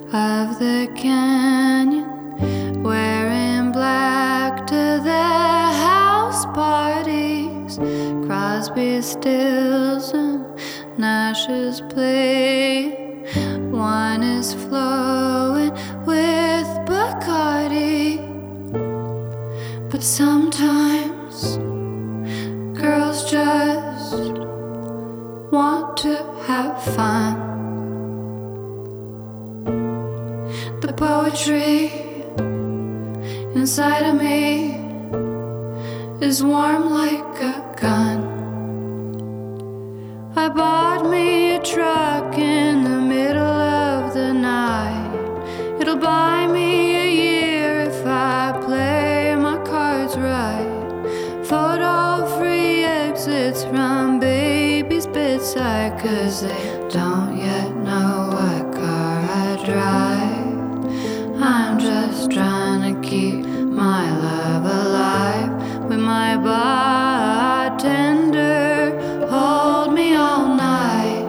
of the canyon, wearing black to their house parties. Crosby, Stills, and Nash is playing. Wine is flowing with Bacardi. But sometimes girls just want to have fun. The poetry inside of me is warm like a gun. I bought me a truck in the middle of the night. It'll buy me a year if I play my cards right. Photo-free exits from baby's bedside, 'cause they don't yet know what car I drive. I'm just trying to keep my love alive with my bartender. Hold me all night,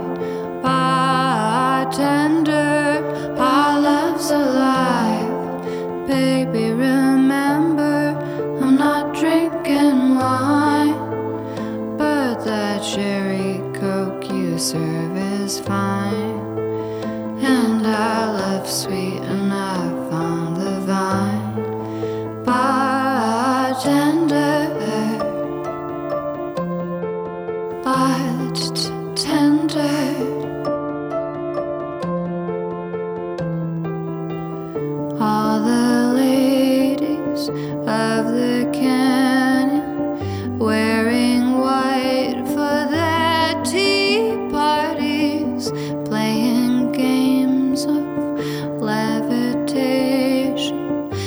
bartender. Our love's alive. Baby, remember, I'm not drinking wine, but that cherry Coke you serve is fine. And our love's sweet enough on the vine. Bartender, bartender. All the ladies of the canyon, wearing white for their tea parties, playing games of levitation,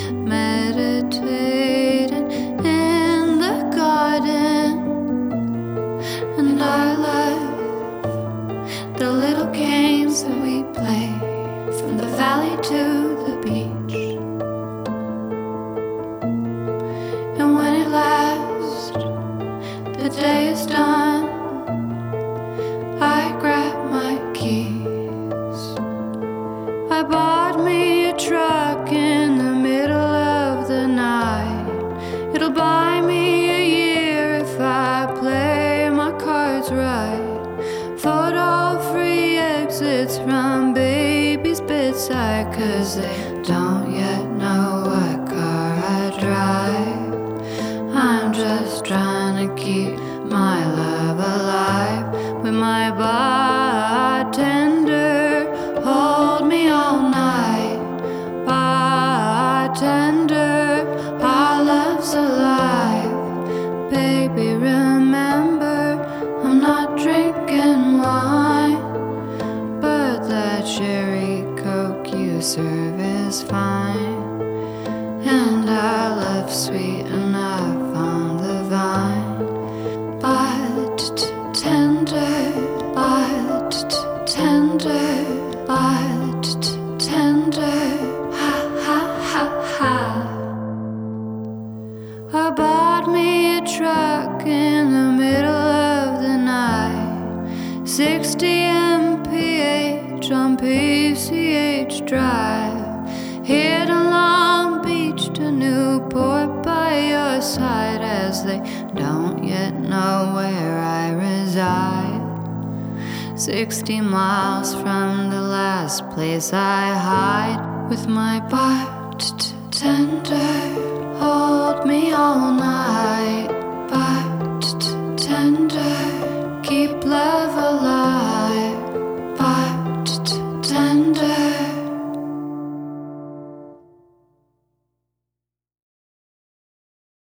meditating in the garden. And I love the little games that we play, from the valley to the beach. And when at last the day is done, I grab my keys. I bought me a truck in the middle of the night. It'll buy me a year if I play my cards right. Photo-free exits from baby's bedside, 'cause they don't yet know what car I drive. I'm just trying to keep my love alive with my bartender. Hold me all night, bartender. Our love's alive. Baby, remember, I'm not drinking wine, but that cherry Coke you serve is fine. And our love's sweet enough on the vine. Bartender, bartender, bartender. Ha ha ha ha. I bought me a truck in the middle of the night, 60 mph on PCH Drive. Here to Long Beach to Newport by your side, as they don't yet know where I reside. 60 miles from the last place I hide with my bartender. Hold me all night, bartender. Keep love